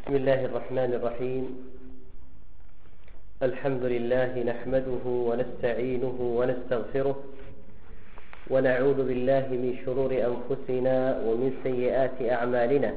بسم الله الرحمن الرحيم. الحمد لله نحمده ونستعينه ونستغفره ونعوذ بالله من شرور أنفسنا ومن سيئات أعمالنا،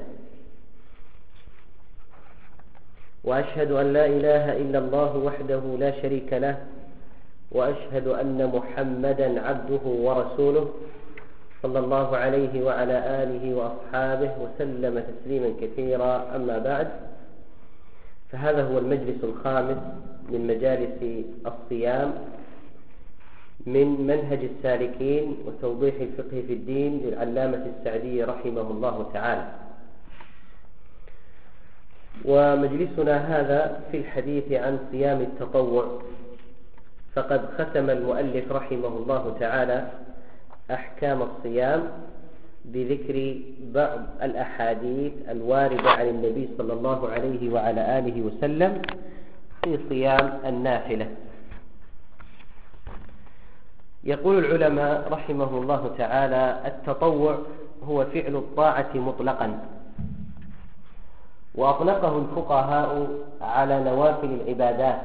وأشهد أن لا إله إلا الله وحده لا شريك له، وأشهد أن محمدا عبده ورسوله صلى الله عليه وعلى آله وأصحابه وسلم تسليما كثيرا. أما بعد، فهذا هو المجلس الخامس من مجالس الصيام من منهج السالكين وتوضيح الفقه في الدين للعلامة السعدي رحمه الله تعالى. ومجلسنا هذا في الحديث عن صيام التطوع، فقد ختم المؤلف رحمه الله تعالى أحكام الصيام بذكر بعض الأحاديث الواردة عن النبي صلى الله عليه وعلى آله وسلم في صيام النافلة. يقول العلماء رحمه الله تعالى: التطوع هو فعل الطاعة مطلقا، وأطلقه الفقهاء على نوافل العبادات،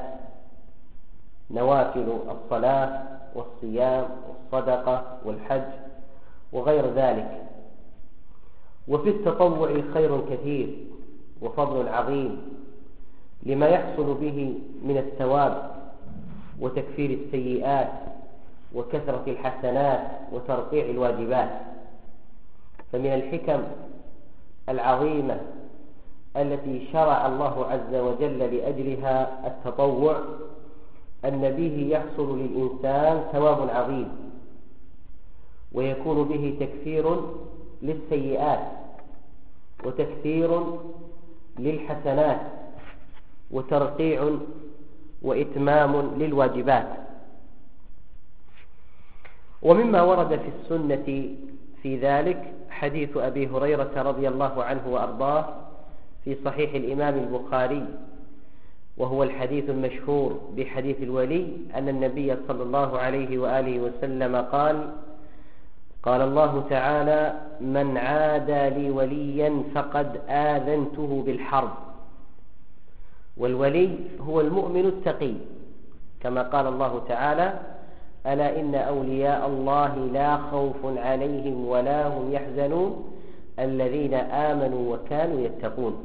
نوافل الصلاة والصيام والصدقة والحج وغير ذلك. وفي التطوع خير كثير وفضل عظيم لما يحصل به من الثواب وتكفير السيئات وكثرة الحسنات وترقيع الواجبات. فمن الحكم العظيمة التي شرع الله عز وجل لأجلها التطوع أن به يحصل للإنسان ثواب عظيم، ويكون به تكفير للسيئات وتكثير للحسنات وترقيع وإتمام للواجبات. ومما ورد في السنة في ذلك حديث أبي هريرة رضي الله عنه وأرضاه في صحيح الإمام البخاري، وهو الحديث المشهور بحديث الولي، أن النبي صلى الله عليه وآله وسلم قال الله تعالى: من عادى لي وليا فقد آذنته بالحرب. والولي هو المؤمن التقي، كما قال الله تعالى: ألا إن أولياء الله لا خوف عليهم ولا هم يحزنون الذين آمنوا وكانوا يتقون.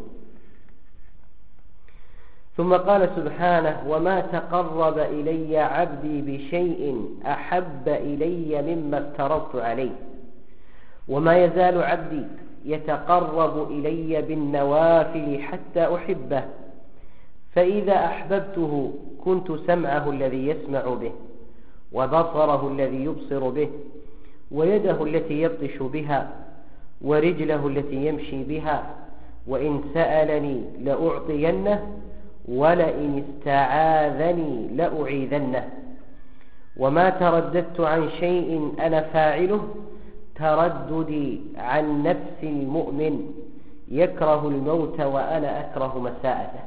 ثم قال سبحانه: وما تقرب إلي عبدي بشيء أحب إلي مما افترضت عليه، وما يزال عبدي يتقرب إلي بالنوافل حتى أحبه، فإذا أحببته كنت سمعه الذي يسمع به، وبصره الذي يبصر به، ويده التي يبطش بها، ورجله التي يمشي بها، وإن سألني لأعطينه، ولئن استعاذني لأعيذنه. وما ترددت عن شيء أنا فاعله ترددي عن نفس المؤمن يكره الموت وأنا أكره مساءته.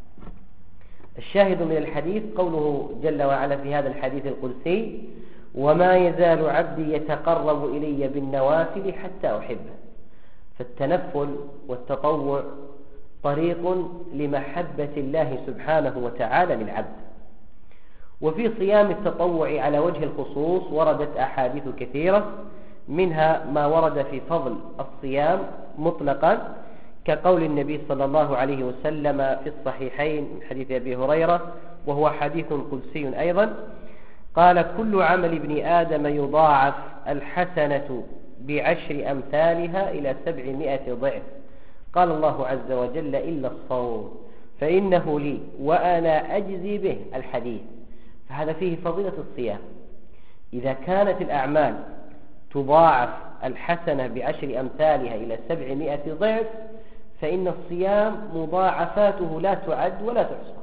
الشاهد من الحديث قوله جل وعلا في هذا الحديث القدسي: وما يزال عبدي يتقرب إلي بالنوافل حتى أحبه. فالتنفل والتطوع طريق لمحبة الله سبحانه وتعالى للعبد. وفي صيام التطوع على وجه الخصوص وردت أحاديث كثيرة، منها ما ورد في فضل الصيام مطلقا، كقول النبي صلى الله عليه وسلم في الصحيحين من حديث أبي هريرة، وهو حديث قدسي أيضا، قال: كل عمل ابن آدم يضاعف الحسنة ب10 أمثالها إلى 700 ضعف. قال الله عز وجل: إلا الصوم فإنه لي وأنا أجزي به. الحديث. فهذا فيه فضيلة الصيام. إذا كانت الأعمال تضاعف الحسنة ب10 أمثالها إلى 700 ضعف، فإن الصيام مضاعفاته لا تعد ولا تحصى.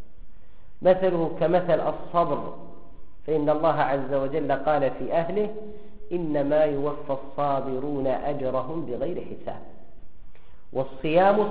مثله كمثل الصبر، فإن الله عز وجل قال في أهله: إنما يوفى الصابرون أجرهم بغير حساب. والصيام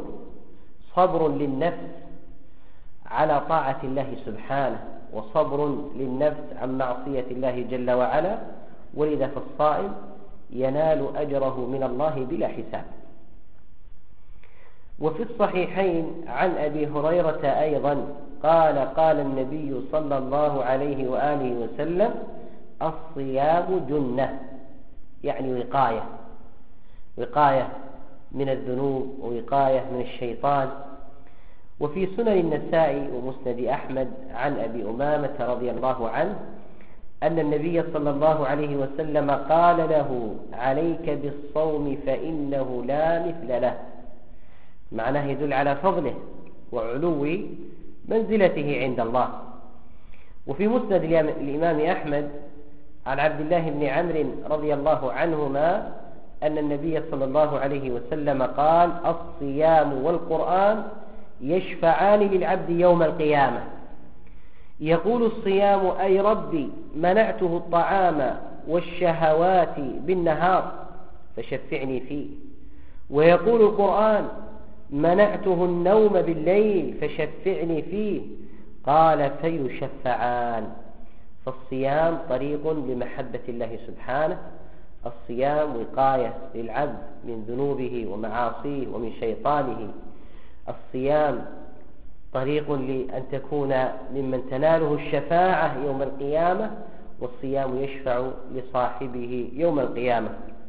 صبر للنفس على طاعة الله سبحانه، وصبر للنفس عن معصية الله جل وعلا، ولذا فالصائم ينال أجره من الله بلا حساب. وفي الصحيحين عن أبي هريرة أيضا قال النبي صلى الله عليه وآله وسلم: الصيام جنة، يعني وقاية من الذنوب ووقاية من الشيطان. وفي سنن النسائي ومسند أحمد عن أبي أمامة رضي الله عنه أن النبي صلى الله عليه وسلم قال له: عليك بالصوم فإنه لا مثل له. معناه يدل على فضله وعلو منزلته عند الله. وفي مسند الإمام أحمد عن عبد الله بن عمرو رضي الله عنهما أن النبي صلى الله عليه وسلم قال: الصيام والقرآن يشفعان للعبد يوم القيامة. يقول الصيام: أي ربي منعته الطعام والشهوات بالنهار فشفعني فيه. ويقول القرآن: منعته النوم بالليل فشفعني فيه. قال: فيشفعان. فالصيام طريق لمحبة الله سبحانه، الصيام وقاية للعبد من ذنوبه ومعاصيه ومن شيطانه، الصيام طريق لأن تكون ممن تناله الشفاعة يوم القيامة، والصيام يشفع لصاحبه يوم القيامة.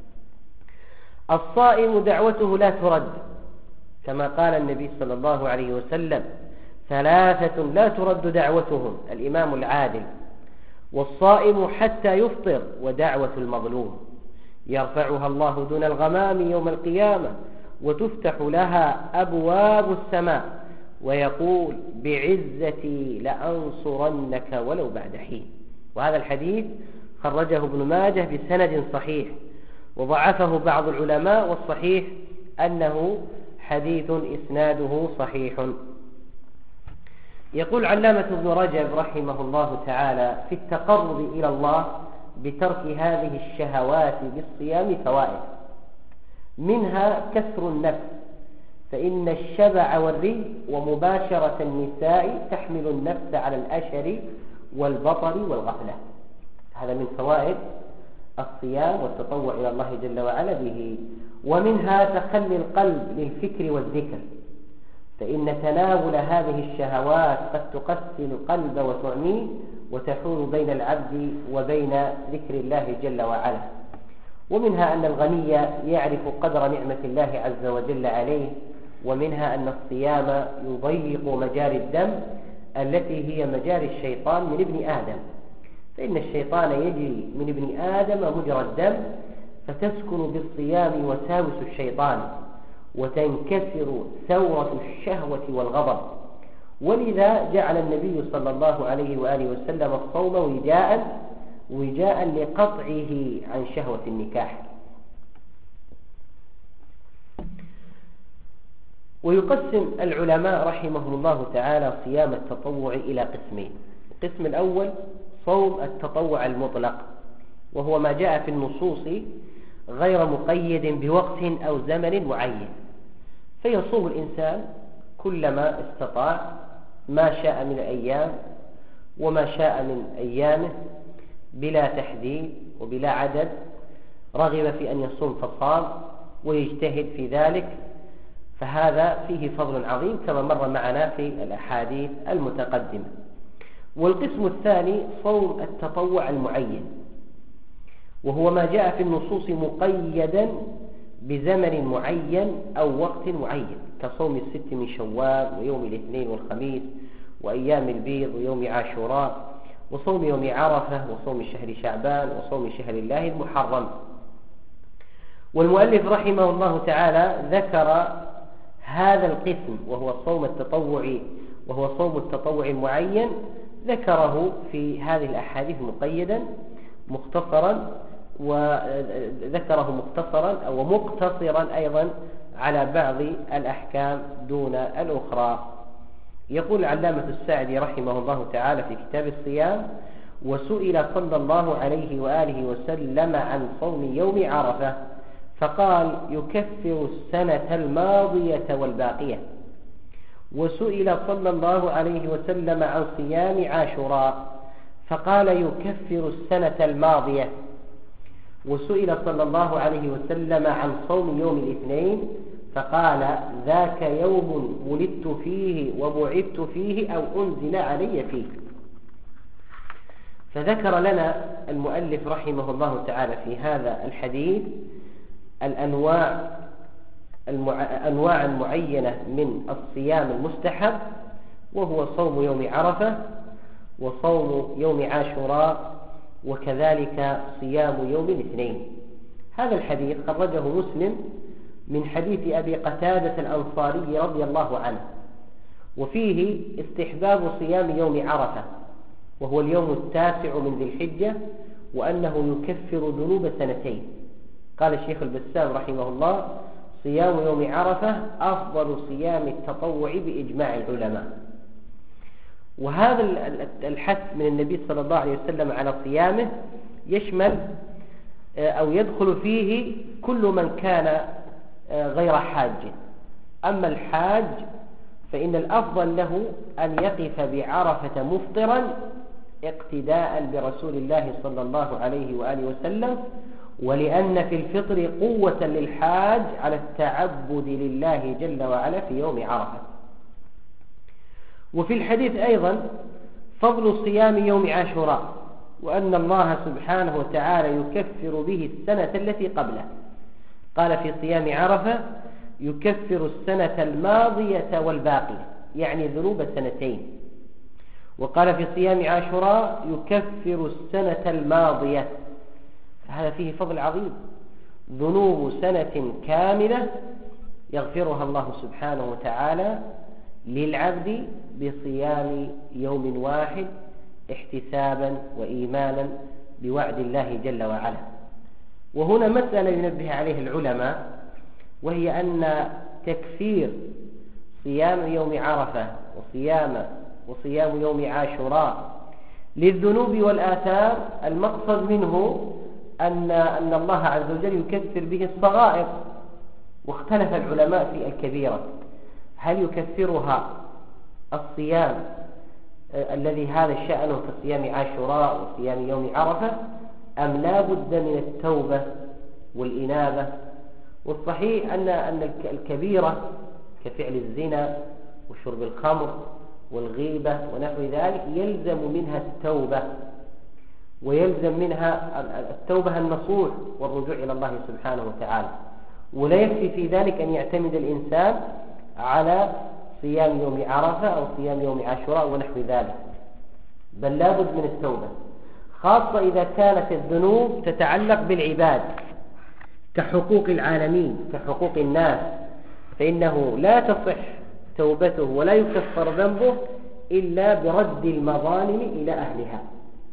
الصائم دعوته لا ترد، كما قال النبي صلى الله عليه وسلم: ثلاثة لا ترد دعوتهم: الإمام العادل، والصائم حتى يفطر، ودعوة المظلوم يرفعها الله دون الغمام يوم القيامة، وتفتح لها أبواب السماء، ويقول: بعزتي لأنصرنك ولو بعد حين. وهذا الحديث خرجه ابن ماجه بسند صحيح، وضعفه بعض العلماء، والصحيح أنه حديث إسناده صحيح. يقول علامة ابن رجب رحمه الله تعالى: في التقرب إلى الله بترك هذه الشهوات بالصيام فوائد، منها كسر النفس، فإن الشبع والري ومباشرة النساء تحمل النفس على الأشر والبطر والغفلة. هذا من فوائد الصيام والتطوع إلى الله جل وعلا به. ومنها تخلي القلب للفكر والذكر، فإن تناول هذه الشهوات قد تقسي القلب وتعميه، وتحول بين العبد وبين ذكر الله جل وعلا. ومنها أن الغني يعرف قدر نعمة الله عز وجل عليه. ومنها أن الصيام يضيق مجاري الدم التي هي مجاري الشيطان من ابن آدم، فإن الشيطان يجري من ابن آدم مجرى الدم، فتسكن بالصيام وساوس الشيطان، وتنكسر ثورة الشهوة والغضب. ولذا جعل النبي صلى الله عليه وآله وسلم الصوم وجاء لقطعه عن شهوة النكاح. ويقسم العلماء رحمهم الله تعالى صيام التطوع إلى قسمين. القسم الأول صوم التطوع المطلق، وهو ما جاء في النصوص غير مقيد بوقت أو زمن معين، فيصوم الإنسان كلما استطاع ما شاء من الأيام وما شاء من أيامه بلا تحديد وبلا عدد. رغب في أن يصوم فصام ويجتهد في ذلك، فهذا فيه فضل عظيم كما مر معنا في الأحاديث المتقدمة. والقسم الثاني صوم التطوع المعين، وهو ما جاء في النصوص مقيدا بزمن معين أو وقت معين، كصوم 6 من شوال ويوم الاثنين والخميس وأيام البيض ويوم عاشوراء وصوم يوم عرفة وصوم شهر شعبان وصوم شهر الله المحرم. والمؤلف رحمه الله تعالى ذكر هذا القسم وهو صوم التطوع المعين، ذكره في هذه الأحاديث مقيدا مختصرا، وذكره مختصرا أو مقتصرا أيضا على بعض الأحكام دون الأخرى. يقول علامة السعدي رحمه الله تعالى في كتاب الصيام: وسئل صلى الله عليه وآله وسلم عن صوم يوم عرفة فقال: يكفر السنة الماضية والباقية. وسئل صلى الله عليه وسلم عن صيام عاشوراء فقال: يكفر السنة الماضية. وسئل صلى الله عليه وسلم عن صوم يوم الاثنين فقال ذاك يوم ولدت فيه وبعثت فيه أو أنزل علي فيه. فذكر لنا المؤلف رحمه الله تعالى في هذا الحديث أنواع معينة من الصيام المستحب، وهو صوم يوم عرفة وصوم يوم عاشوراء وكذلك صيام يوم الاثنين. هذا الحديث خرجه مسلم من حديث أبي قتادة الأنصاري رضي الله عنه، وفيه استحباب صيام يوم عرفة وهو اليوم التاسع من ذي الحجة، وأنه يكفر ذنوب سنتين. قال الشيخ البسام رحمه الله: صيام يوم عرفة أفضل صيام التطوع بإجماع العلماء. وهذا الحث من النبي صلى الله عليه وسلم على صيامه يشمل أو يدخل فيه كل من كان غير حاج. أما الحاج فإن الأفضل له أن يقف بعرفة مفطرا اقتداء برسول الله صلى الله عليه وآله وسلم، ولأن في الفطر قوة للحاج على التعبد لله جل وعلا في يوم عرفة. وفي الحديث أيضا فضل صيام يوم عاشوراء، وأن الله سبحانه وتعالى يكفر به السنة التي قبله. قال في صيام عرفة: يكفر السنة الماضية والباقية، يعني ذنوب سنتين. وقال في صيام عاشوراء: يكفر السنة الماضية. فهذا فيه فضل عظيم، ذنوب سنة كاملة يغفرها الله سبحانه وتعالى للعبد بصيام يوم واحد احتسابا وإيمانا بوعد الله جل وعلا. وهنا مسألة ينبه عليه العلماء، وهي أن تكفير صيام يوم عرفة وصيام يوم عاشوراء للذنوب والآثام، المقصد منه أن الله عز وجل يكفر به الصغائر. واختلف العلماء في الكبيرة، هل يكفرها الصيام الذي هذا شأنه كصيام عاشوراء وصيام يوم عرفة، أم لا بد من التوبة والإنابة؟ والصحيح أن الكبيرة كفعل الزنا وشرب الخمر والغيبة ونحو ذلك يلزم منها التوبة، ويلزم منها التوبة النصوح والرجوع إلى الله سبحانه وتعالى. ولا يكفي في ذلك أن يعتمد الإنسان على صيام يوم عرفة أو صيام يوم عاشوراء ونحو ذلك، بل لا بد من التوبة، خاصة إذا كانت الذنوب تتعلق بالعباد كحقوق العالمين كحقوق الناس، فإنه لا تصح توبته ولا يكفر ذنبه إلا برد المظالم إلى أهلها.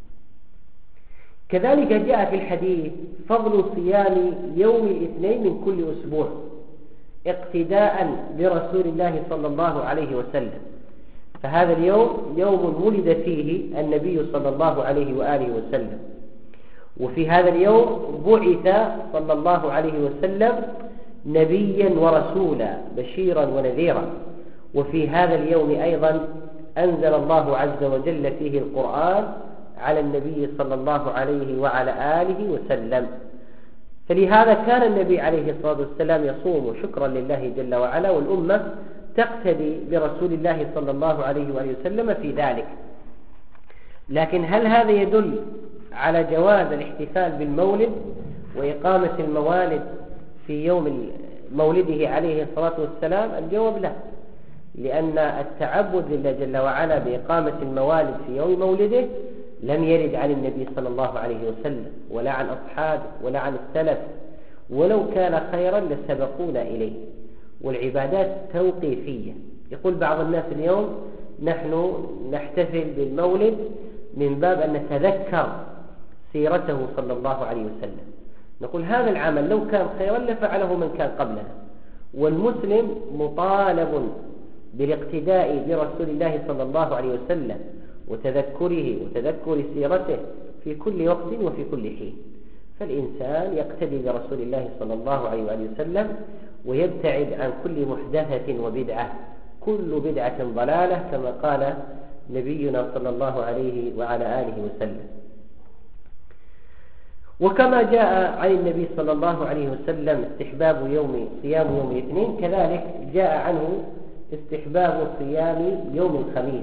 كذلك جاء في الحديث فضل صيام يوم الاثنين من كل أسبوع اقتداء برسول الله صلى الله عليه وسلم. فهذا اليوم يوم ولد فيه النبي صلى الله عليه وآله وسلم، وفي هذا اليوم بعث صلى الله عليه وسلم نبيا ورسولا بشيرا ونذيرا. وفي هذا اليوم أيضا أنزل الله عز وجل فيه القرآن على النبي صلى الله عليه وعلى آله وسلم. فلهذا كان النبي عليه الصلاة والسلام يصوم شكرا لله جل وعلا، والأمة تقتدي برسول الله صلى الله عليه وآله وسلم في ذلك. لكن هل هذا يدل على جواز الاحتفال بالمولد وإقامة الموالد في يوم مولده عليه الصلاة والسلام؟ الجواب لا، لأن التعبد لله جل وعلا بإقامة الموالد في يوم مولده لم يرد عن النبي صلى الله عليه وسلم ولا عن أصحابه ولا عن السلف، ولو كان خيرا لسبقونا إليه. والعبادات توقيفية. يقول بعض الناس اليوم نحن نحتفل بالمولد من باب أن نتذكر سيرته صلى الله عليه وسلم. نقول هذا العمل لو كان خيرا لفعله من كان قبلنا، والمسلم مطالب بالاقتداء برسول الله صلى الله عليه وسلم وتذكره وتذكر سيرته في كل وقت وفي كل حين. فالإنسان يقتدي برسول الله صلى الله عليه وسلم ويبتعد عن كل محدثة وبدعة، كل بدعة ضلالة كما قال نبينا صلى الله عليه وعلى آله وسلم. وكما جاء عن النبي صلى الله عليه وسلم استحباب صيام يوم الاثنين، كذلك جاء عنه استحباب صيام يوم الخميس.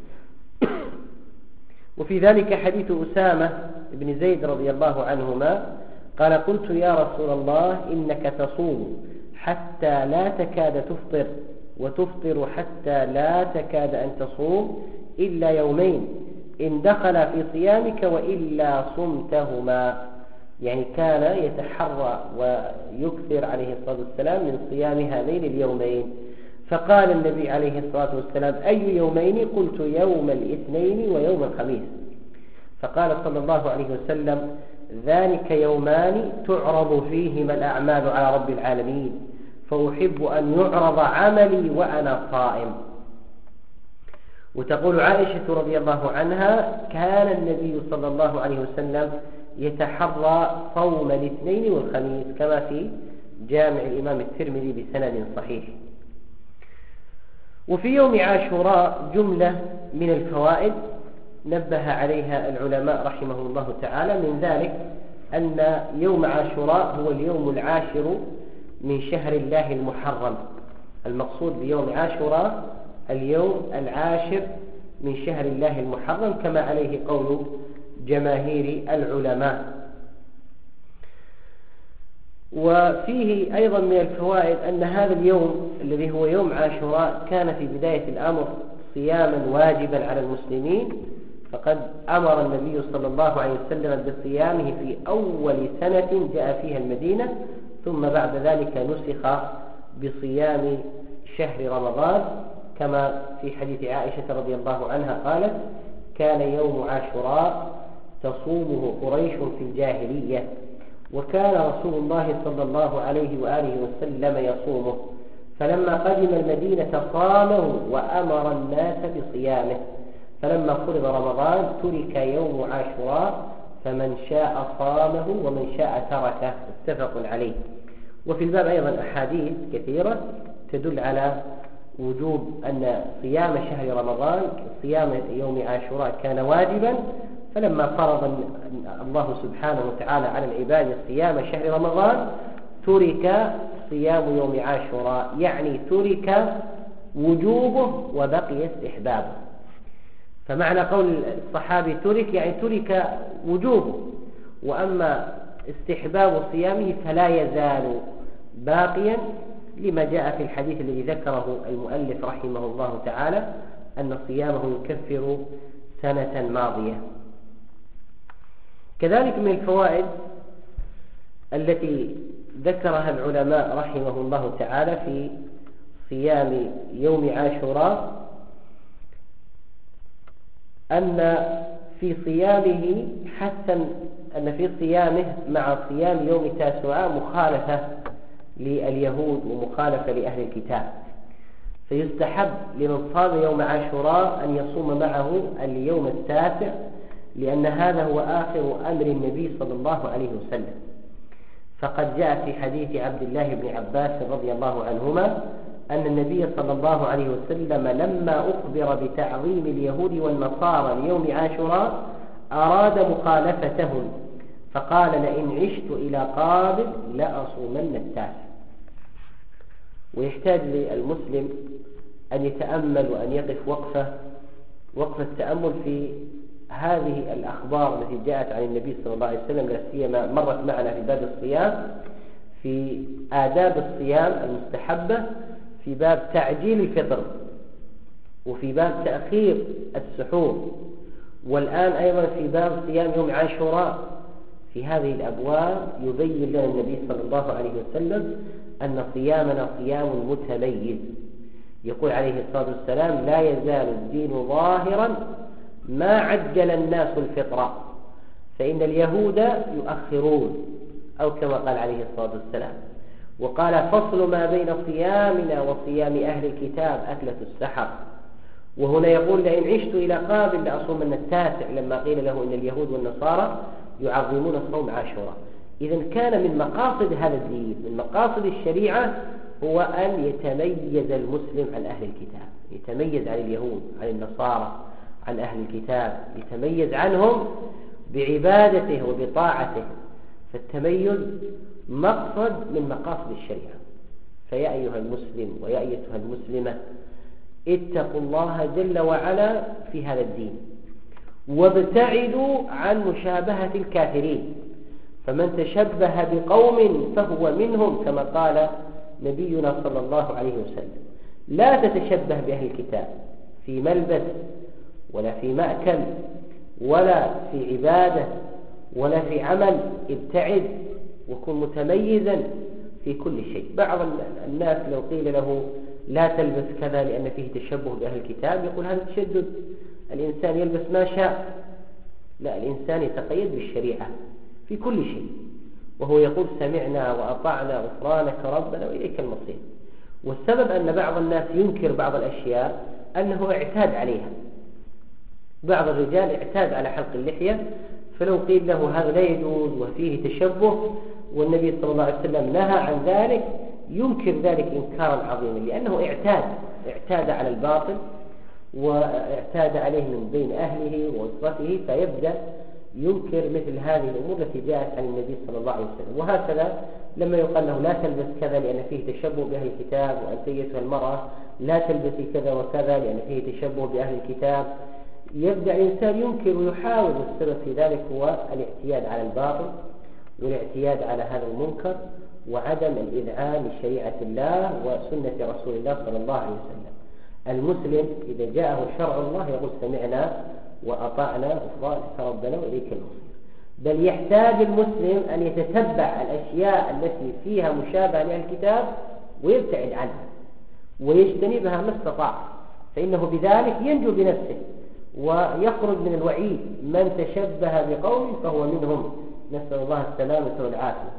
وفي ذلك حديث أسامة بن زيد رضي الله عنهما قال: قلت يا رسول الله إنك تصوم حتى لا تكاد تفطر، وتفطر حتى لا تكاد أن تصوم إلا يومين إن دخل في صيامك وإلا صمتهما. يعني كان يتحرى ويكثر عليه الصلاة والسلام من صيام هذين اليومين. فقال النبي عليه الصلاة والسلام: أي يومين؟ قلت: يوم الاثنين ويوم الخميس. فقال صلى الله عليه وسلم: ذلك يومان تعرض فيهما الأعمال على رب العالمين، فأحب أن يعرض عملي وأنا صائم. وتقول عائشة رضي الله عنها: كان النبي صلى الله عليه وسلم يتحرى صوم الاثنين والخميس، كما في جامع الإمام الترمذي بسند صحيح. وفي يوم عاشوراء جملة من الفوائد نبه عليها العلماء رحمه الله تعالى، من ذلك أن يوم عاشوراء هو اليوم العاشر من شهر الله المحرم. المقصود بيوم عاشوراء اليوم العاشر من شهر الله المحرم، كما عليه قول جماهير العلماء. وفيه أيضا من الفوائد أن هذا اليوم الذي هو يوم عاشوراء كان في بداية الأمر صياما واجبا على المسلمين، فقد أمر النبي صلى الله عليه وسلم بصيامه في أول سنة جاء فيها المدينة، ثم بعد ذلك نسخ بصيام شهر رمضان، كما في حديث عائشة رضي الله عنها قالت: كان يوم عاشوراء تصومه قريش في الجاهلية، وكان رسول الله صلى الله عليه وآله وسلم يصومه، فلما قدم المدينة صامه وأمر الناس بصيامه، فلما فرض رمضان ترك يوم عاشوراء، فمن شاء صامه ومن شاء تركه، متفق عليه. وفي الباب أيضا أحاديث كثيرة تدل على وجوب أن صيام شهر رمضان، صيام يوم عاشوراء كان واجبا، فلما فرض الله سبحانه وتعالى على العباد صيام شهر رمضان ترك صيام يوم عاشوراء، يعني ترك وجوبه وبقي استحبابه. فمعنى قول الصحابي ترك يعني ترك وجوبه، وأما استحباب صيامه فلا يزال باقيا، لما جاء في الحديث الذي ذكره المؤلف رحمه الله تعالى أن صيامه يكفر سنة ماضية. كذلك من الفوائد التي ذكرها العلماء رحمه الله تعالى في صيام يوم عاشوراء أن في صيامه حتى أن في صيامه مع صيام يوم تاسوعاء مخالفة لليهود ومخالفة لأهل الكتاب، فيستحب لمن صام يوم عاشوراء أن يصوم معه اليوم التاسع، لأن هذا هو آخر أمر النبي صلى الله عليه وسلم. فقد جاء في حديث عبد الله بن عباس رضي الله عنهما أن النبي صلى الله عليه وسلم لما أخبر بتعظيم اليهود والنصارى ليوم عاشوراء أراد مخالفتهم، فقال: لئن عشت إلى قابل لأصومن التاسع. ويحتاج للمسلم أن يتأمل وأن يقف وقفة التأمل في هذه الأخبار التي جاءت عن النبي صلى الله عليه وسلم، لا سيما مرت معنا في باب الصيام، في آداب الصيام المستحبة، في باب تعجيل الفطر، وفي باب تأخير السحور، والآن أيضا في باب صيام يوم عاشوراء. في هذه الأبواب يبين لنا النبي صلى الله عليه وسلم أن صيامنا صيام متميز. يقول عليه الصلاة والسلام: لا يزال الدين ظاهرا ما عجل الناس الفطر، فإن اليهود يؤخرون، أو كما قال عليه الصلاة والسلام. وقال: فصل ما بين صيامنا وصيام أهل الكتاب أكلة السحر. وهنا يقول: لئن عشت إلى قابل لأصومن التاسع، لما قيل له إن اليهود والنصارى يعظمون صوم عاشوراء. إذن كان من مقاصد هذا الدين، من مقاصد الشريعة، هو أن يتميز المسلم عن أهل الكتاب، يتميز عن اليهود، عن النصارى، عن أهل الكتاب، يتميز عنهم بعبادته وبطاعته. فالتميز مقصد من مقاصد الشريعة. فيا أيها المسلم ويا أيتها المسلمة، اتقوا الله جل وعلا في هذا الدين، وابتعدوا عن مشابهة الكافرين، فمن تشبه بقوم فهو منهم، كما قال نبينا صلى الله عليه وسلم. لا تتشبه بأهل الكتاب في ملبس ولا في مأكل ولا في عبادة ولا في عمل، ابتعد وكن متميزا في كل شيء. بعض الناس لو قيل له لا تلبس كذا لأن فيه تشبه بأهل الكتاب يقول هذا تشدد، الإنسان يلبس ما شاء. لا، الإنسان يتقيد بالشريعة في كل شيء، وهو يقول سمعنا وأطعنا غفرانك ربنا وإليك المصير. والسبب أن بعض الناس ينكر بعض الأشياء أنه اعتاد عليها. بعض الرجال اعتاد على حلق اللحية، فلو قيل له هذا لا يجوز وفيه تشبه والنبي صلى الله عليه وسلم نهى عن ذلك، ينكر ذلك إنكارا عظيما، لأنه اعتاد على الباطل واعتاد عليه من بين أهله وأسرته، فيبدأ ينكر مثل هذه الأمور التي جاءت عن النبي صلى الله عليه وسلم. وهكذا لما يقال له لا تلبس كذا لأن فيه تشبه بأهل الكتاب، وأنت أيتها المرأة لا تلبسي كذا وكذا لأن فيه تشبه بأهل الكتاب، يبدأ الإنسان ينكر ويحاول. والسبب في ذلك هو الاعتياد على الباطل والاعتياد على هذا المنكر وعدم الإذعان لشريعة الله وسنة رسول الله صلى الله عليه وسلم. المسلم إذا جاءه شرع الله يقول سمعنا وأطعنا غفرانك ربنا وإليك المصير. بل يحتاج المسلم أن يتتبع الأشياء التي فيها مشابهة لأهل الكتاب ويبتعد عنها ويجتنبها ما استطاع، فإنه بذلك ينجو بنفسه ويخرج من الوعيد من تشبه بقوم فهو منهم، نسأل الله السلامة والعافية.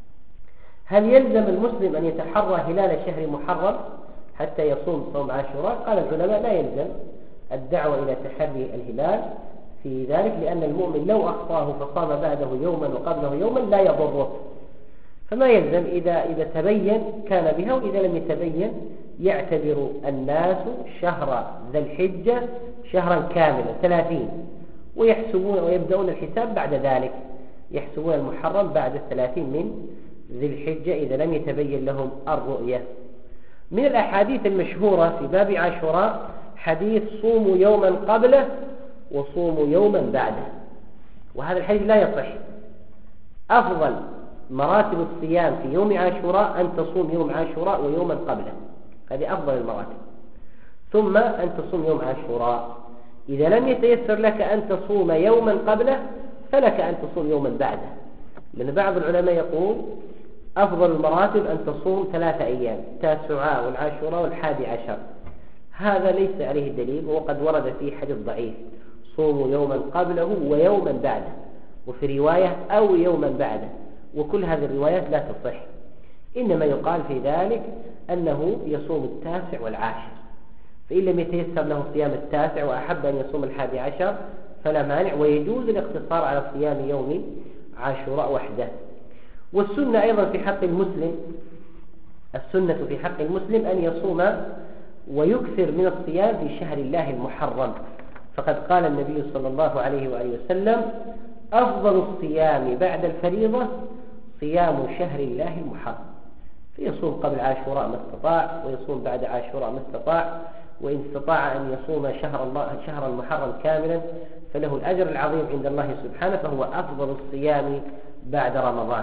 هل يلزم المسلم أن يتحرى هلال شهر محرم حتى يصوم صوم عاشوراء؟ قال العلماء لا يلزم الدعوة إلى تحري الهلال في ذلك، لأن المؤمن لو أخطاه فصام بعده يوما وقبله يوما لا يضره، فما يلزم. إذا تبين كان بها، وإذا لم يتبين يعتبر الناس شهر ذا الحجة شهرا كاملا 30، ويحسبون ويبدأون الحساب بعد ذلك، يحسبون المحرم بعد 30 من ذي الحجة إذا لم يتبين لهم الرؤية. من الأحاديث المشهورة في باب عاشوراء حديث صوموا يوما قبله وصوموا يوما بعده، وهذا الحديث لا يصح. أفضل مراتب الصيام في يوم عاشوراء أن تصوم يوم عاشوراء ويوما قبله، هذه أفضل المراتب، ثم أن تصوم يوم عاشوراء. إذا لم يتيسر لك أن تصوم يوما قبله فلك أن تصوم يوما بعده، لأن بعض العلماء يقول أفضل المراتب أن تصوم 3 أيام، التاسعاء والعاشوراء والحادي عشر. هذا ليس عليه دليل، وقد ورد فيه حديث ضعيف صوموا يوما قبله ويوما بعده، وفي رواية أو يوما بعده، وكل هذه الروايات لا تصح. إنما يقال في ذلك أنه يصوم 9 والعاشر، فإن لم يتيسر له صيام 9 وأحب أن يصوم الحادي عشر فلا مانع، ويجوز الاقتصار على صيام يوم عاشوراء وحده. والسنة أيضا في حق المسلم، السنة في حق المسلم أن يصوم ويكثر من الصيام في شهر الله المحرم، فقد قال النبي صلى الله عليه وآله وسلم أفضل الصيام بعد الفريضة صيام شهر الله المحرم، فيصوم قبل عاشوراء ما استطاع ويصوم بعد عاشوراء ما استطاع، وإن استطاع أن يصوم شهر المحرم كاملا فله الأجر العظيم عند الله سبحانه، فهو أفضل الصيام بعد رمضان.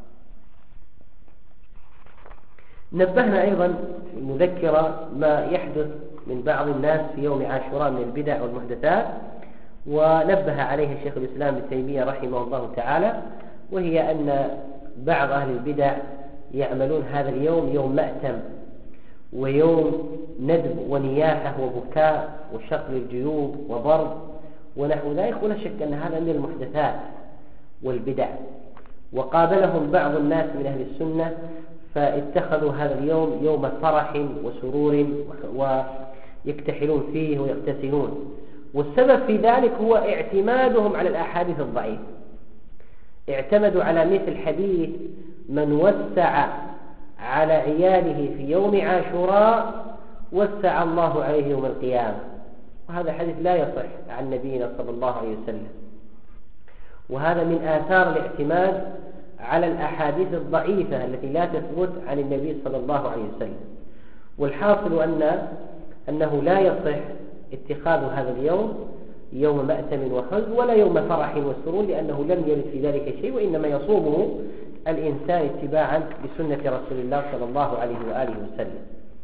نبهنا أيضا في المذكرة ما يحدث من بعض الناس في يوم عاشوراء من البدع والمحدثات، ونبه عليه شيخ الإسلام ابن تيمية رحمه الله تعالى، وهي أن بعض أهل البدع يعملون هذا اليوم يوم مأتم ويوم ندب ونياحة وبكاء وشق الجيوب وضرب ونحو ذلك، ولا شك أن هذا من المحدثات والبدع. وقابلهم بعض الناس من أهل السنة فاتخذوا هذا اليوم يوم فرح وسرور ويكتحلون فيه ويغتسلون، والسبب في ذلك هو اعتمادهم على الأحاديث الضعيفة. اعتمدوا على مثل حديث من وسع على عياله في يوم عاشوراء وسع الله عليه يوم القيامة، وهذا حديث لا يصح عن نبينا صلى الله عليه وسلم. وهذا من آثار الاعتماد على الأحاديث الضعيفة التي لا تثبت عن النبي صلى الله عليه وسلم. والحاصل أنه لا يصح اتخاذ هذا اليوم يوم مأتم وحزن ولا يوم فرح وسرور، لأنه لم يرد في ذلك شيء، وإنما يصومه الإنسان اتباعا لسنة رسول الله صلى الله عليه وآله وسلم.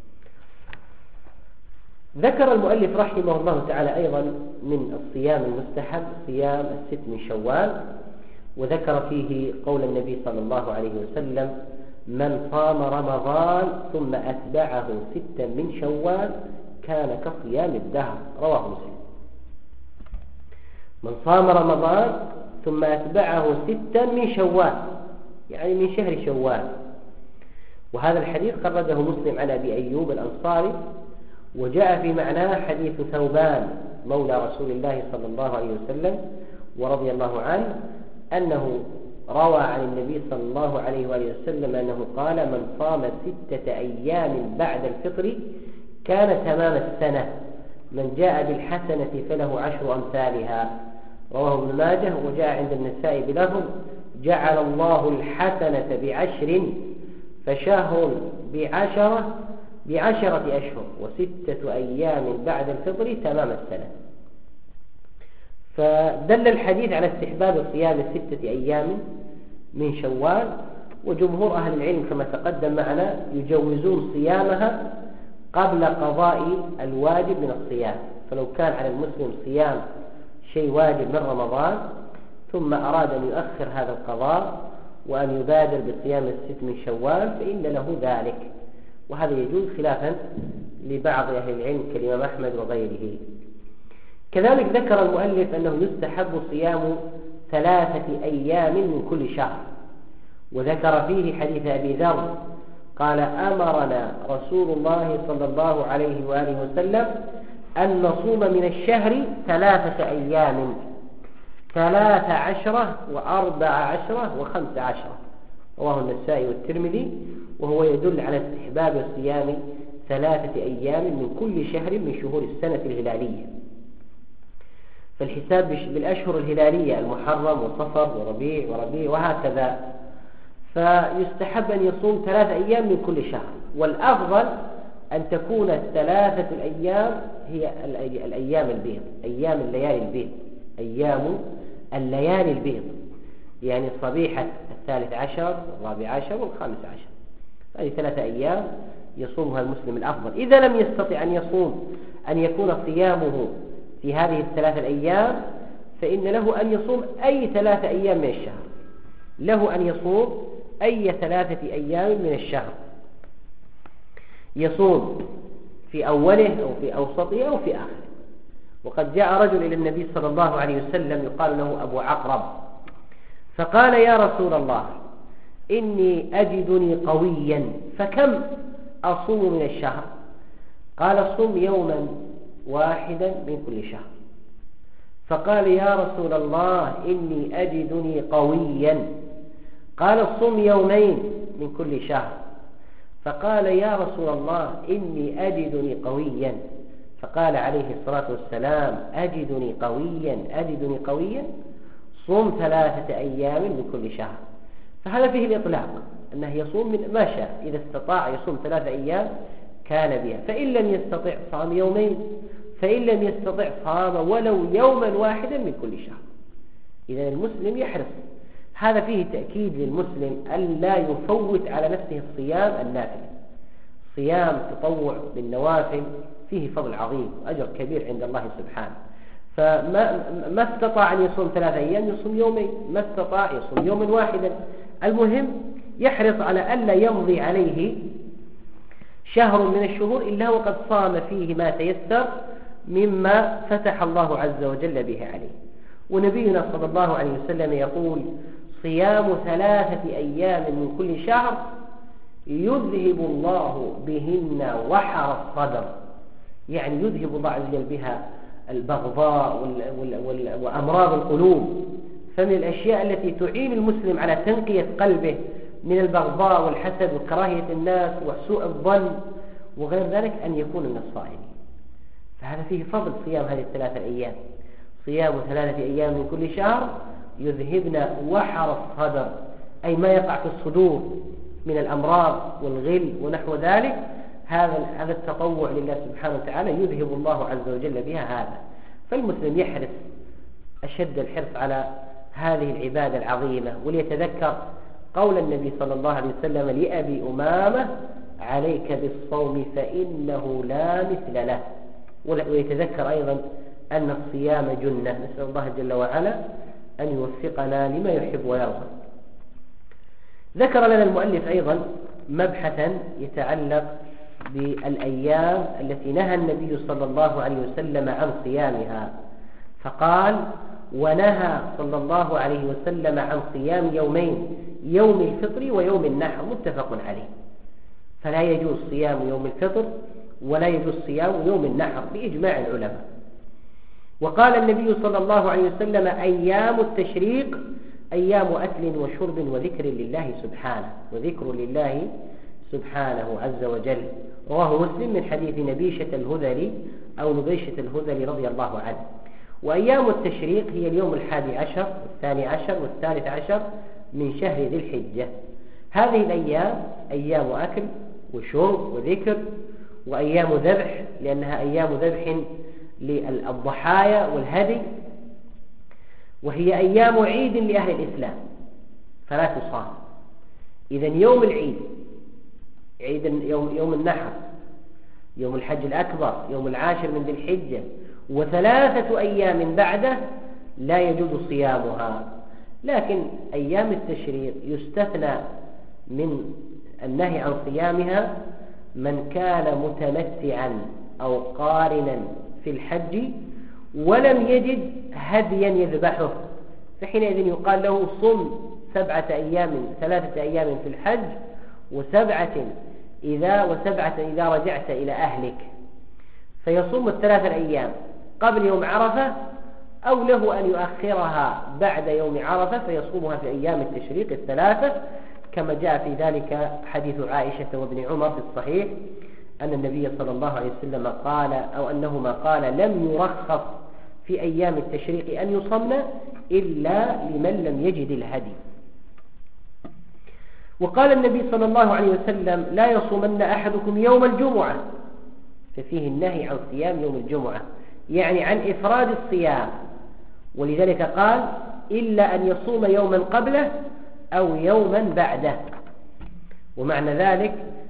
ذكر المؤلف رحمه الله تعالى أيضا من الصيام المستحب صيام 6 من شوال، وذكر فيه قول النبي صلى الله عليه وسلم: من صام رمضان ثم أتبعه 6 من شوال كان كصيام الدهر، رواه مسلم. من صام رمضان ثم أتبعه 6 من شوال، يعني من شهر شوال. وهذا الحديث خرجه مسلم عن أبي أيوب الأنصاري، وجاء في معناه حديث ثوبان مولى رسول الله صلى الله عليه وسلم ورضي الله عنه، أنه روى عن النبي صلى الله عليه وآله وسلم أنه قال: من صام 6 أيام بعد الفطر كان تمام السنة، من جاء بالحسنة فله 10 أمثالها، رواه ابن ماجه. وجاء عند النسائي بلفظ: جعل الله الحسنة ب10 فشهر ب10 أشهر، و6 أيام بعد الفطر تمام السنة. فدل الحديث على استحباب صيام 6 أيام من شوال، وجمهور أهل العلم كما تقدم معنا يجوزون صيامها قبل قضاء الواجب من الصيام. فلو كان على المسلم صيام شيء واجب من رمضان ثم أراد أن يؤخر هذا القضاء وأن يبادر بصيام 6 من شوال فإن له ذلك، وهذا يجوز خلافا لبعض أهل العلم كالإمام أحمد وغيره. كذلك ذكر المؤلف أنه يستحب صيام 3 أيام من كل شهر، وذكر فيه حديث أبي ذر قال: أمرنا رسول الله صلى الله عليه وآله وسلم أن نصوم من الشهر 3 أيام، 13 و14 و15، رواه النسائي والترمذي. وهو يدل على استحباب صيام 3 أيام من كل شهر من شهور السنة الهلالية. فالحساب بالأشهر الهلالية المحرم وصفر وربيع وهكذا، فيستحب أن يصوم 3 أيام من كل شهر، والأفضل أن تكون 3 الأيام هي الأيام البيض، أيام الليالي البيض، يعني صبيحة 13 و14 و15. هذه 3 أيام يصومها المسلم الأفضل. إذا لم يستطع أن يصوم أن يكون صيامه في هذه 3 الأيام، فإن له أن يصوم أي 3 أيام من الشهر، له أن يصوم أي 3 أيام من الشهر، يصوم في أوله أو في أوسطه أو في آخره. وقد جاء رجل إلى النبي صلى الله عليه وسلم يقال له أبو عقرب، فقال: يا رسول الله، إني أجدني قويا، فكم أصوم من الشهر؟ قال: صم يوما واحدا من كل شهر. فقال: يا رسول الله، إني أجدني قويا. قال: صم يومين من كل شهر. فقال: يا رسول الله، إني أجدني قويا. فقال عليه الصلاة والسلام: أجدني قويا، صم 3 أيام من كل شهر. فهذا فيه الإطلاق، أنه يصوم من ما شاء، إذا استطاع يصوم 3 أيام كان بها، فإن لم يستطع صام يومين، فإن لم يستطع صام ولو يوما واحدا من كل شهر. إذا المسلم يحرص، هذا فيه تأكيد للمسلم أن لا يفوت على نفسه الصيام النافل. صيام تطوع بالنوافل فيه فضل عظيم وأجر كبير عند الله سبحانه. فما استطاع أن يصوم 3 أيام يصوم يومين، ما استطاع يصوم يوما واحدا. المهم يحرص على ألا يمضي عليه شهر من الشهور إلا وقد صام فيه ما تيسر مما فتح الله عز وجل به عليه. ونبينا صلى الله عليه وسلم يقول: صيام 3 أيام من كل شهر يذهب الله بهن وحر الصدر، يعني يذهب الله عز وجل بها البغضاء وأمراض القلوب. فمن الأشياء التي تعين المسلم على تنقية قلبه من البغضاء والحسد وكراهية الناس وسوء الظن وغير ذلك أن يكون من الصائمين. فهذا فيه فضل صيام هذه 3 أيام. صيام 3 أيام من كل شهر يذهبن وحر الصدر، أي ما يقع في الصدور من الأمراض والغل ونحو ذلك، هذا التطوع لله سبحانه وتعالى يذهب الله عز وجل بها هذا. فالمسلم يحرص أشد الحرص على هذه العبادة العظيمة، وليتذكر قول النبي صلى الله عليه وسلم لأبي أمامة: عليك بالصوم فإنه لا مثل له. ويتذكر أيضا أن الصيام جنة. نسأل الله جل وعلا أن يوفقنا لما يحب ويرضى. ذكر لنا المؤلف أيضا مبحثا يتعلق بالأيام التي نهى النبي صلى الله عليه وسلم عن صيامها، فقال: ونهى صلى الله عليه وسلم عن صيام يومين، يوم الفطر ويوم النحر، متفق عليه. فلا يجوز صيام يوم الفطر ولا يجوز صيام يوم النحر بإجماع العلماء. وقال النبي صلى الله عليه وسلم: أيام التشريق أيام أكل وشرب وذكر لله سبحانه، وذكر لله سبحانه عز وجل. رواه مسلم من حديث نبيشة الهذلي أو نبيشة الهذلي رضي الله عنه. وأيام التشريق هي اليوم 11 و12 و13 من شهر ذي الحجة. هذه الأيام أيام أكل وشرب وذكر، وأيام ذبح لأنها أيام ذبح للضحايا والهدي، وهي أيام عيد لأهل الإسلام فلا تصام. إذن يوم العيد، يوم النحر، يوم الحج الأكبر، يوم 10 من ذي الحجة، و3 أيام بعده لا يجوز صيامها. لكن أيام التشريق يستثنى من النهي عن صيامها من كان متمتعا أو قارنا في الحج ولم يجد هديا يذبحه، فحينئذ يقال له: صم 7 أيام، 3 أيام في الحج وسبعة إذا رجعت إلى أهلك. فيصوم 3 أيام قبل يوم عرفة، أو له أن يؤخرها بعد يوم عرفة فيصومها في أيام التشريق 3، كما جاء في ذلك حديث عائشة وابن عمر في الصحيح أن النبي صلى الله عليه وسلم قال، أو أنهما قال: لم يرخص في أيام التشريق أن يصمن إلا لمن لم يجد الهدي. وقال النبي صلى الله عليه وسلم: لا يصومن أحدكم يوم الجمعة، ففيه النهي عن صيام يوم الجمعة، يعني عن إفراد الصيام. ولذلك قال: إلا أن يصوم يوما قبله أو يوما بعده. ومعنى ذلك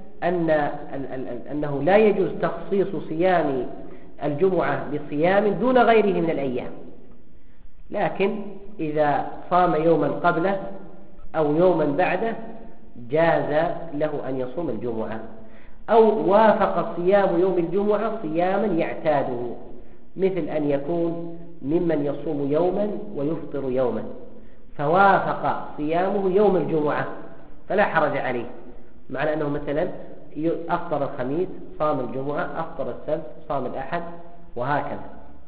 أنه لا يجوز تخصيص صيام الجمعة بصيام دون غيره من الأيام، لكن إذا صام يوما قبله أو يوما بعده جاز له أن يصوم الجمعة، أو وافق صيام يوم الجمعة صياما يعتاده، مثل أن يكون ممن يصوم يوما ويفطر يوما، فوافق صيامه يوم الجمعة فلا حرج عليه، معنى أنه مثلا أفطر الخميس صام الجمعة، أفطر السبت صام الأحد، وهكذا.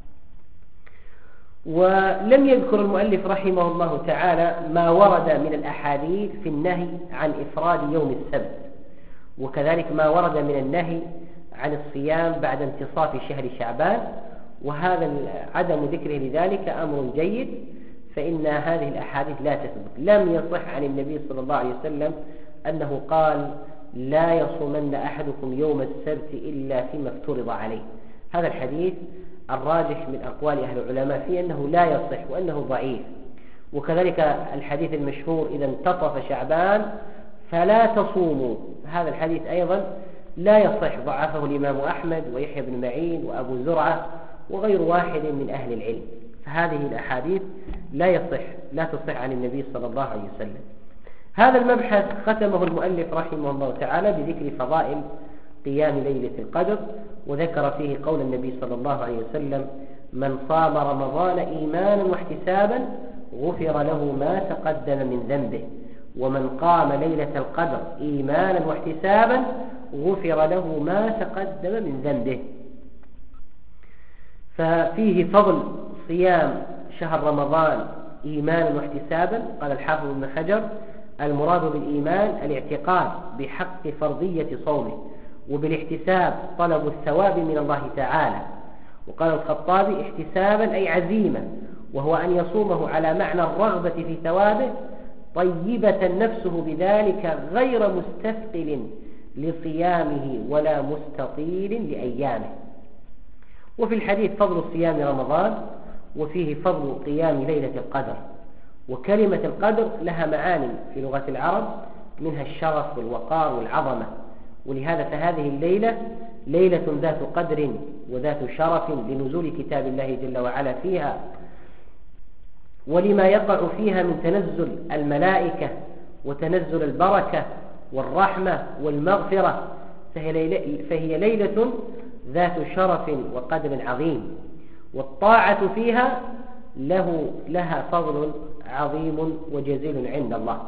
ولم يذكر المؤلف رحمه الله تعالى ما ورد من الأحاديث في النهي عن إفراد يوم السبت، وكذلك ما ورد من النهي عن الصيام بعد انتصاف شهر شعبان، وهذا عدم ذكره لذلك أمر جيد، فإن هذه الأحاديث لا تثبت. لم يصح عن النبي صلى الله عليه وسلم أنه قال: لا يصومن أحدكم يوم السبت إلا فيما افترض عليه. هذا الحديث الراجح من أقوال أهل العلماء فيه أنه لا يصح وأنه ضعيف. وكذلك الحديث المشهور: إذا انتصف شعبان فلا تصوموا، هذا الحديث أيضا لا يصح، ضعفه الإمام أحمد ويحيى بن معين وأبو زرعة وغير واحد من أهل العلم. فهذه الأحاديث لا تصح عن النبي صلى الله عليه وسلم. هذا المبحث ختمه المؤلف رحمه الله تعالى بذكر فضائل قيام ليلة القدر، وذكر فيه قول النبي صلى الله عليه وسلم: من صام رمضان إيمانا واحتسابا غفر له ما تقدم من ذنبه، ومن قام ليلة القدر إيمانا واحتسابا غفر له ما تقدم من ذنبه. ففيه فضل صيام شهر رمضان إيمانا واحتسابا. قال الحافظ ابن حجر: المراد بالإيمان الاعتقاد بحق فرضية صومه، وبالاحتساب طلب الثواب من الله تعالى. وقال الخطابي: احتسابا أي عزيمة، وهو أن يصومه على معنى الرغبة في ثوابه طيبة نفسه بذلك غير مستثقل لصيامه ولا مستطيل لأيامه. وفي الحديث فضل صيام رمضان، وفيه فضل قيام ليلة القدر. وكلمة القدر لها معاني في لغة العرب، منها الشرف والوقار والعظمة، ولهذا فهذه الليلة ليلة ذات قدر وذات شرف لنزول كتاب الله جل وعلا فيها، ولما يقع فيها من تنزل الملائكة وتنزل البركة والرحمة والمغفرة، فهي ليلة ذات شرف وقدر عظيم، والطاعة فيها لها فضل عظيم وجزيل عند الله.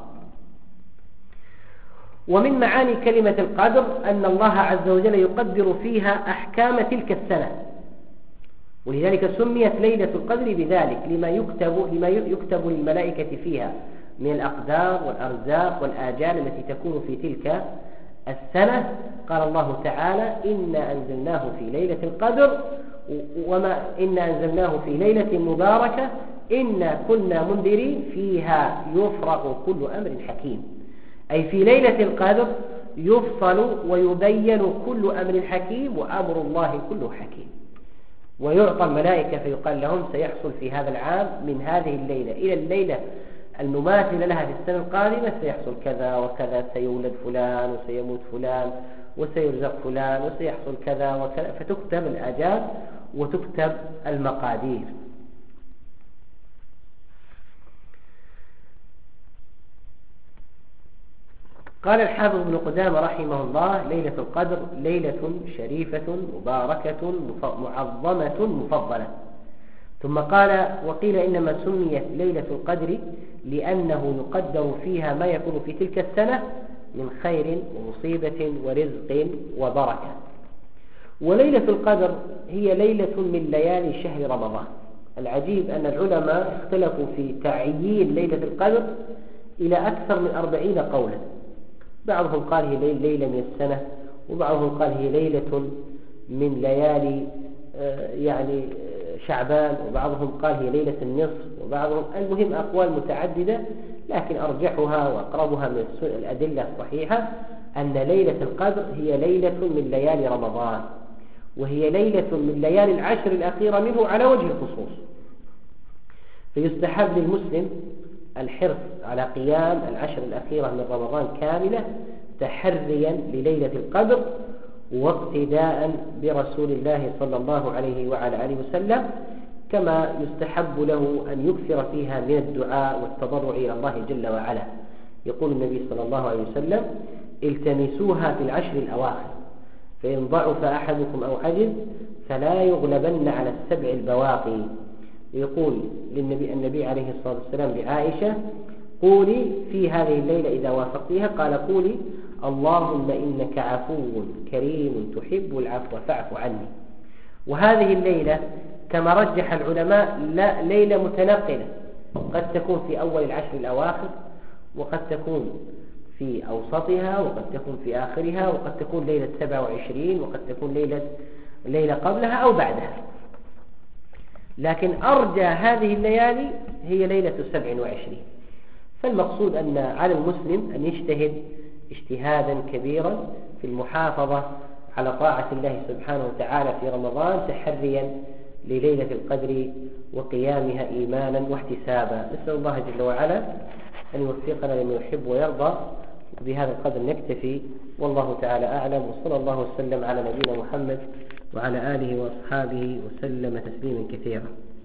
ومن معاني كلمة القدر أن الله عز وجل يقدر فيها أحكام تلك السنة، ولذلك سميت ليلة القدر بذلك لما يكتب للملائكة فيها من الأقدار والأرزاق والآجال التي تكون في تلك السنة. قال الله تعالى: إنا أنزلناه في ليلة القدر، إنا أنزلناه في ليلة مباركة إنا كنا منذرين فيها يفرق كل أمر حكيم. أي في ليلة القدر يفصل ويبين كل أمر حكيم، وأمر الله كله حكيم. ويعطى الملائكة فيقال لهم: سيحصل في هذا العام من هذه الليلة إلى الليلة المماثلة لها في السنة القادمة سيحصل كذا وكذا، سيولد فلان وسيموت فلان وسيرزق فلان وسيحصل كذا وكذا، فتكتب الآجال وتكتب المقادير. قال الحافظ ابن قدامة رحمه الله: ليلة القدر ليلة شريفة مباركة معظمة مفضلة. ثم قال: وقيل إنما سميت ليلة القدر لأنه يقدر فيها ما يكون في تلك السنة من خير ومصيبة ورزق وبركة. وليلة القدر هي ليلة من ليالي شهر رمضان. العجيب أن العلماء اختلفوا في تعيين ليلة القدر إلى أكثر من 40 قولا. بعضهم قال هي ليلة من السنة، وبعضهم قال هي ليلة من ليالي يعني شعبان، وبعضهم قال هي ليلة النصف، وبعضهم المهم أقوال متعددة، لكن أرجحها وأقربها من الأدلة الصحيحة أن ليلة القدر هي ليلة من ليالي رمضان، وهي ليلة من ليالي العشر الأخيرة منه على وجه الخصوص. فيستحب للمسلم الحرص على قيام العشر الأخيرة من رمضان كاملة تحريا لليلة القدر واقتداء برسول الله صلى الله عليه وعلى آله وسلم، كما يستحب له أن يكثر فيها من الدعاء والتضرع إلى الله جل وعلا. يقول النبي صلى الله عليه وسلم: التمسوها في العشر الأواخر، فإن ضعف أحدكم أو عجز فلا يغلبن على السبع البواقي. يقول النبي عليه الصلاة والسلام لعائشة: قولي في هذه الليلة إذا وافقتيها، قال: قولي اللهم إنك عفو كريم تحب العفو فاعف عني. وهذه الليلة كما رجح العلماء ليلة متنقلة، قد تكون في أول العشر الأواخر، وقد تكون في أوسطها، وقد تكون في آخرها، وقد تكون ليلة 27، وقد تكون ليلة قبلها أو بعدها. لكن أرجى هذه الليالي هي ليلة 27. فالمقصود أن على المسلم أن يجتهد اجتهادا كبيرا في المحافظة على طاعة الله سبحانه وتعالى في رمضان تحريا لليلة القدر وقيامها إيمانا واحتسابا. نسأل الله جل وعلا أن يوفقنا لما يحب ويرضى. بهذا القدر نكتفي، والله تعالى أعلم، وصلى الله وسلم على نبينا محمد وعلى آله وأصحابه وسلم تسليما كثيرا.